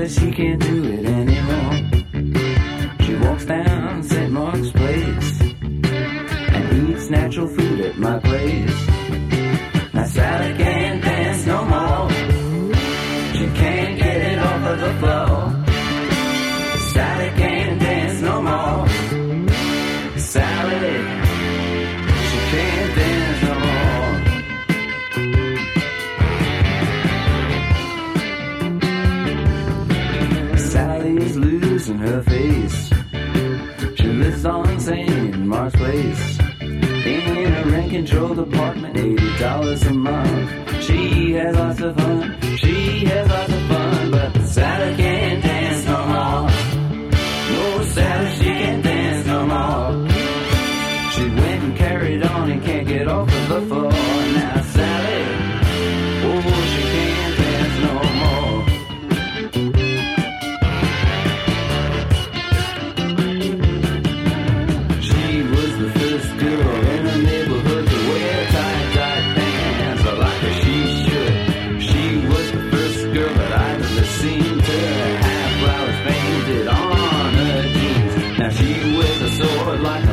says she can't do it anymore. She walks down St. Mark's Place and eats natural food at my place. Now Sally can't dance no more. She can't get it off of the floor. Sally can't dance no more. Sally, she can't dance no more. Sally's losing her face. She lives on St. Mark's Place in a rent-controlled apartment, $80 a month. She has lots of fun. She has lots of fun, but Sally can't dance no more. No, Sally, she can't dance no more. She went and carried on and can't get off of the floor. Now Sally, oh, she can't dance no more. She was the first girl in the neighborhood to wear tight pants like a she should. She was the first girl that I'd ever seen to have flowers painted on her jeans. Now she wears a sword like